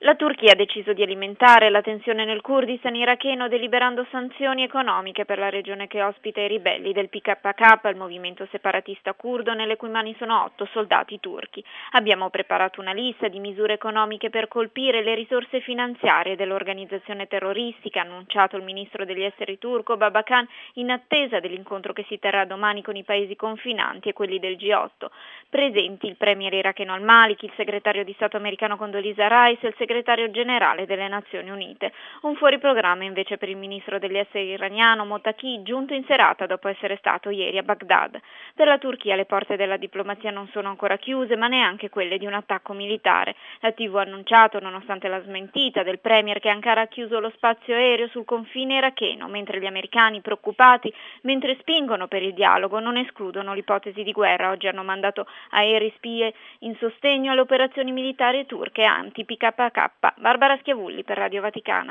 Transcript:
La Turchia ha deciso di alimentare la tensione nel Kurdistan iracheno deliberando sanzioni economiche per la regione che ospita i ribelli del PKK, il movimento separatista curdo, nelle cui mani sono 8 soldati turchi. Abbiamo preparato una lista di misure economiche per colpire le risorse finanziarie dell'organizzazione terroristica, ha annunciato il ministro degli esteri turco Babakan in attesa dell'incontro che si terrà domani con i paesi confinanti e quelli del G8. Presenti il premier iracheno al-Maliki, il segretario di Stato americano Condoleezza Rice e il segretario generale delle Nazioni Unite. Un fuoriprogramma invece per il ministro degli esteri iraniano Mottaki, giunto in serata dopo essere stato ieri a Baghdad. Per la Turchia le porte della diplomazia non sono ancora chiuse, ma neanche quelle di un attacco militare. La TV ha annunciato, nonostante la smentita del premier, che Ankara ha chiuso lo spazio aereo sul confine iracheno, mentre gli americani, preoccupati, mentre spingono per il dialogo, non escludono l'ipotesi di guerra. Oggi hanno mandato aerei spie in sostegno alle operazioni militari turche anti-PKK. Barbara Schiavulli per Radio Vaticana.